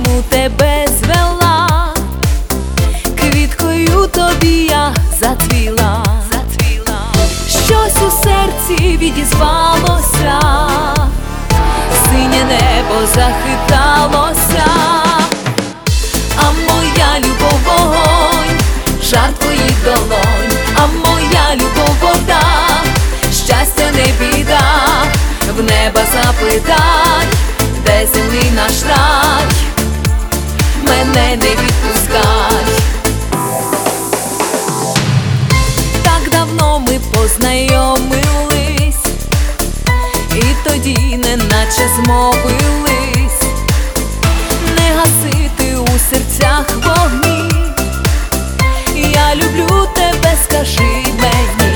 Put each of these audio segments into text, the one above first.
чому тебе звела, квіткою тобі я зацвіла. Щось у серці відізвалося, синє небо захиталося, а моя любов вогонь, жар твоїх долонь, а моя любов вода, щастя не біда, в неба запитай, де земний наш рай, мене не відпускай. Так давно ми познайомились, і тоді неначе змовились, не гасити у серцях вогні. Я люблю тебе, скажи мені,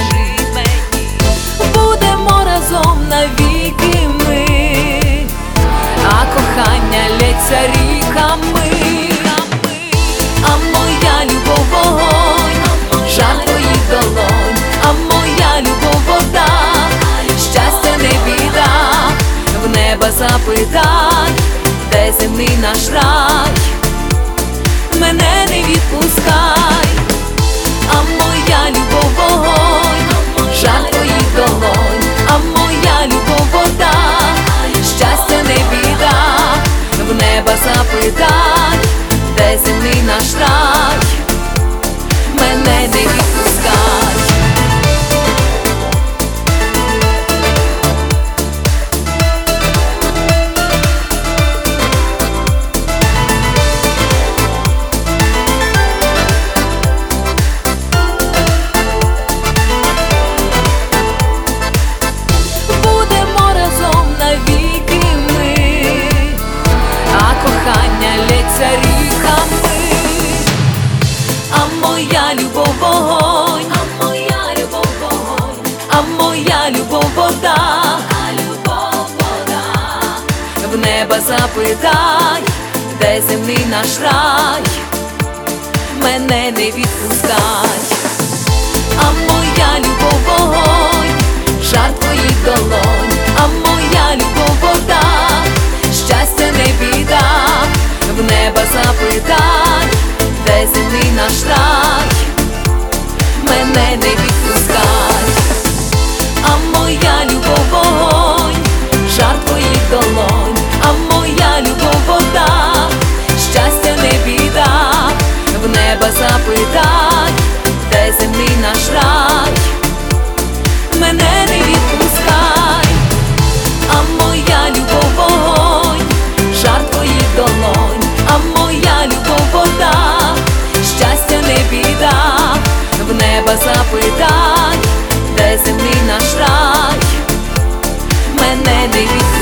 будемо разом навіки ми, а кохання лється ріками. А моя любов вогонь, жар твоїх долонь, а моя любов вода, щастя не біда, в неба запитай, де земний наш рай, мене не відпускай. А моя любов вогонь, жар твоїх долонь, а моя любов вода, щастя не біда, в неба запитай, де земний наш рай, мене не відпускай. Будемо разом навіки ми, а кохання лється ріками. А моя любов вогонь, а моя любов вогонь, а моя любов вода, в неба запитай, де земний наш рай, мене не відпускай. А моя любов вогонь, жар твоїх долонь, а моя любов вода, щастя не біда, в неба запитай, де земний наш рай, мене не відпускай. А моя любов вогонь, жар твоїх долонь, а моя любов вода, щастя не біда, в неба запитай, де земний наш рай, мене не відпускай. А моя любов вогонь, жар твоїх долонь, а моя любов вода, щастя не біда, в неба запитай, де земний наш рай, мене не відпускай.